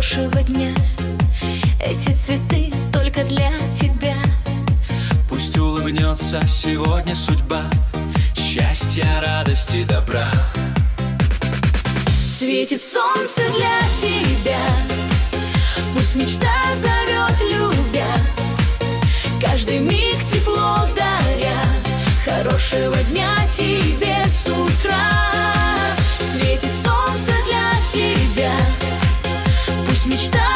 хорошего дня. Эти цветы только для тебя. Пусть улыбнется сегодня судьба, счастья, радости, добра. Светит солнце для тебя, пусть мечта зовет, любя, каждый миг тепло даря. Хорошего дня тебе с утра. Светит солнце для тебя, пусть мечта